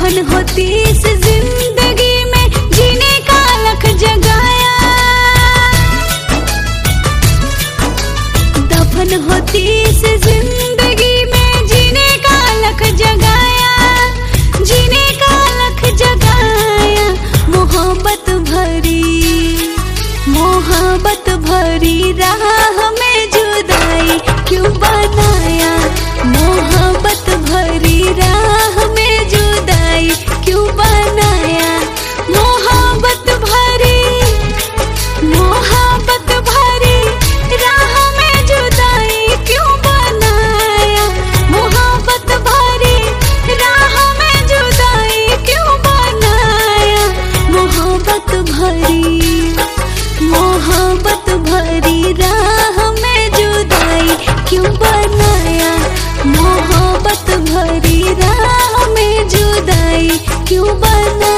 दफन होती इस जिंदगी में जीने का लख जगाया, दफन होती इस जिंदगी में जीने का लख जगाया, जीने का लख जगाया। मोहब्बत भरी राह में जुदाई क्यों बनाया, मोहब्बत भरी राह में जुदाई क्यों बनाया, मोहब्बत भरी राह में जुदाई क्यों बनाया, मोहब्बत भरी राह में जुदाई क्यों बनाया, मोहब्बत भरी राह में जुदाई क्यों बनाया, मोहब्बत भरी राह में जुदाई क्यों बनाया।